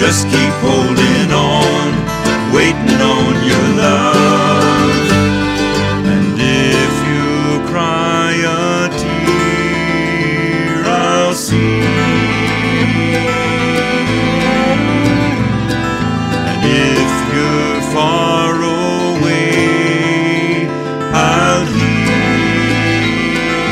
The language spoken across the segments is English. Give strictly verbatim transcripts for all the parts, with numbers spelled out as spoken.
just keep holding on, waiting on your love. And if you cry a tear, I'll see. And if you're far away, I'll hear.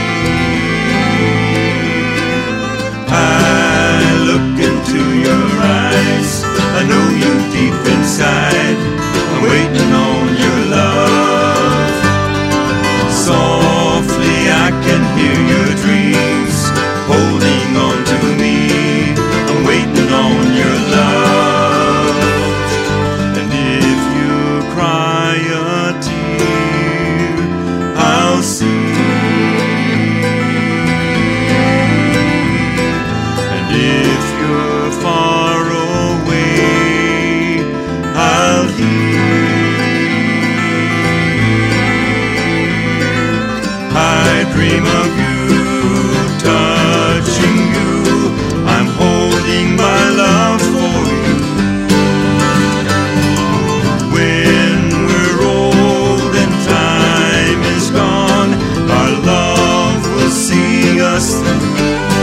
I look into your eyes, I know you deep inside, I'm waiting on your love. Softly I can hear your dreams holding on to me, I'm waiting on your love. And if you cry a tear, I'll see. And if you're far away, I'll hear. I dream of you, touching you, I'm holding my love for you. When we're old and time is gone, our love will see us through.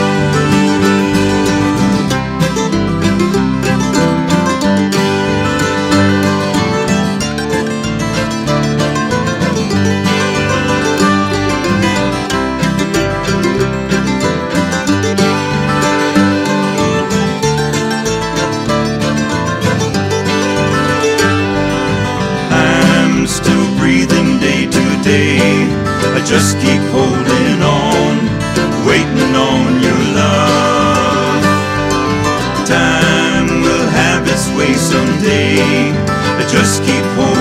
Still breathing day to day, I just keep holding on, waiting on your love. Time will have its way someday, I just keep holding